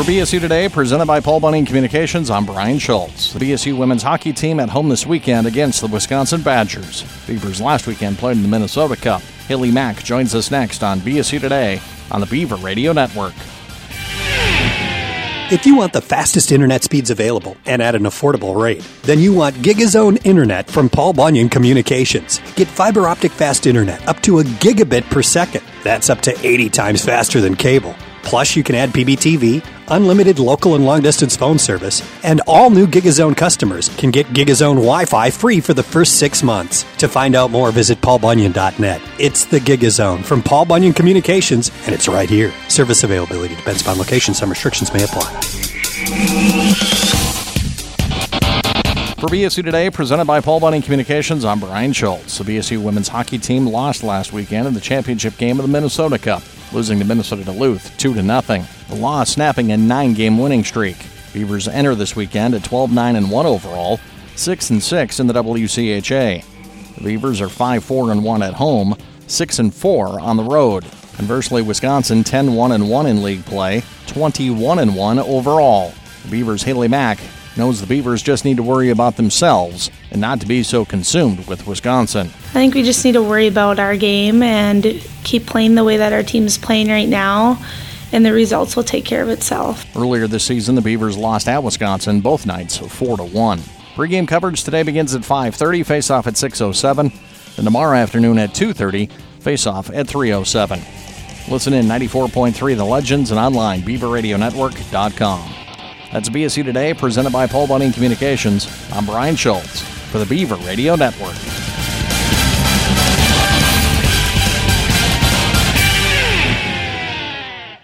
For BSU Today, presented by Paul Bunyan Communications, I'm Brian Schultz. The BSU women's hockey team at home this weekend against the Wisconsin Badgers. Beavers last weekend played in the Minnesota Cup. Haley Mack joins us next on BSU Today on the Beaver Radio Network. If you want the fastest internet speeds available and at an affordable rate, then you want GigaZone Internet from Paul Bunyan Communications. Get fiber optic fast internet up to a gigabit per second. That's up to 80 times faster than cable. Plus, you can add PBTV, unlimited local and long-distance phone service, and all new GigaZone customers can get GigaZone Wi-Fi free for the first 6 months. To find out more, visit paulbunyan.net. It's the GigaZone from Paul Bunyan Communications, and it's right here. Service availability depends upon location. Some restrictions may apply. For BSU Today, presented by Paul Bunyan Communications, I'm Brian Schultz. The BSU women's hockey team lost last weekend in the championship game of the Minnesota Cup, losing to Minnesota Duluth 2-0. The loss snapping a 9-game winning streak. Beavers enter this weekend at 12-9-1 overall, 6-6 in the WCHA. The Beavers are 5-4-1 at home, 6-4 on the road. Conversely, Wisconsin 10-1-1 in league play, 21-1 overall. The Beavers' Haley Mack knows the Beavers just need to worry about themselves and not to be so consumed with Wisconsin. I think we just need to worry about our game and keep playing the way that our team is playing right now, and the results will take care of itself. Earlier this season, the Beavers lost at Wisconsin both nights 4-1. Pre-game coverage today begins at 5:30, face-off at 6:07, and tomorrow afternoon at 2:30, face-off at 3:07. Listen in 94.3 The Legends and online BeaverRadioNetwork.com. That's BSU Today, presented by Paul Bunyan Communications. I'm Brian Schultz for the Beaver Radio Network.